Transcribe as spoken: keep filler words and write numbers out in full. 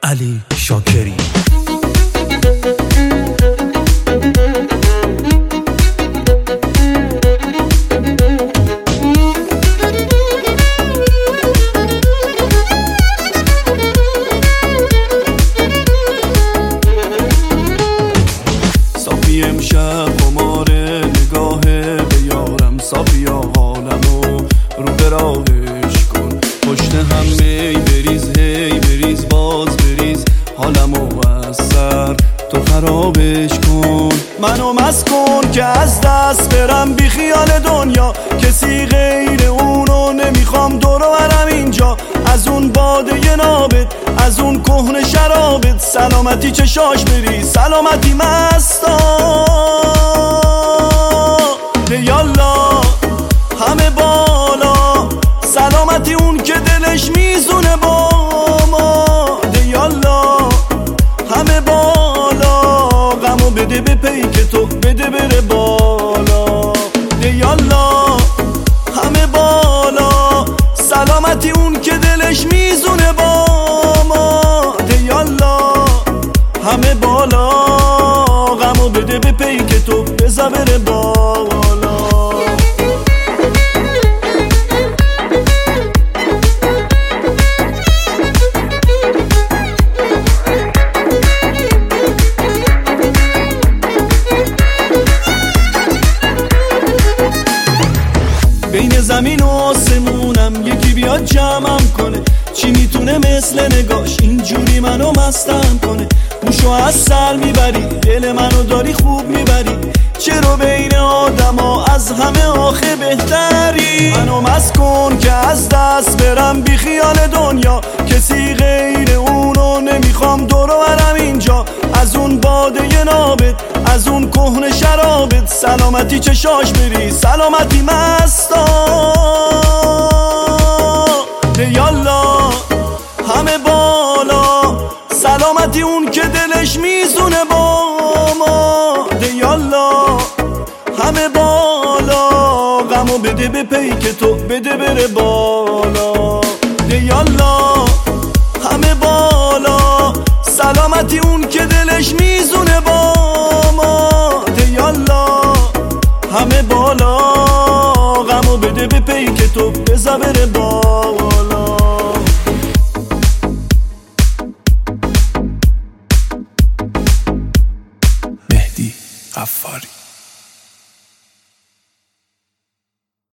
علی شاکری. صافی امشب قماره نگاهه به یارم، صافیا حالمو رو به راهش کن، پشت هم می بریز هی بریز باز بریز، حالمو از سر تو خرابش کن، منو مست کن که از دست برم بی خیال دنیا، کسی غیر اونو نمیخوام دور و برم اینجا، از اون باده نابت از اون کهنه شرابت، سلامتی چشاش بری سلامتی مستا، یالا همه بالا، سلامتی اون که دلش میزونه با ما، یالا همه بالا، غمو بده به پیک تو بده بره بالا، یالا همه بالا، سلامتی اون که دلش میزونه با ما، یالا همه بالا، غمو بده به پیک تو بزا بره بالا. بین زمین و آسمونم یکی بیاد جمعم کنه، چی میتونه مثل نگاش اینجوری منو مستم کنه، موشو از سر میبری دل منو داری خوب میبری، چرا بین آدم ها از همه آخه بهتری، منو مست کن که از دست برم بی خیال دنیا، کسی غیر اونو نمیخوام دور و برم اینجا، از اون باده نابت از اون کهنه شرابت، سلامتی چشاش بری سلامتی مستا، یالا همه بالا، سلامتی اون که دلش میزونه با ما، یالا همه بالا، غمو بده به پیک تو بده بره بالا، یالا همه بالا، سلامتی اون که دلش میزونه با ما، یالا همه بالا، غمو بده به پیک تو بزا بره بالا.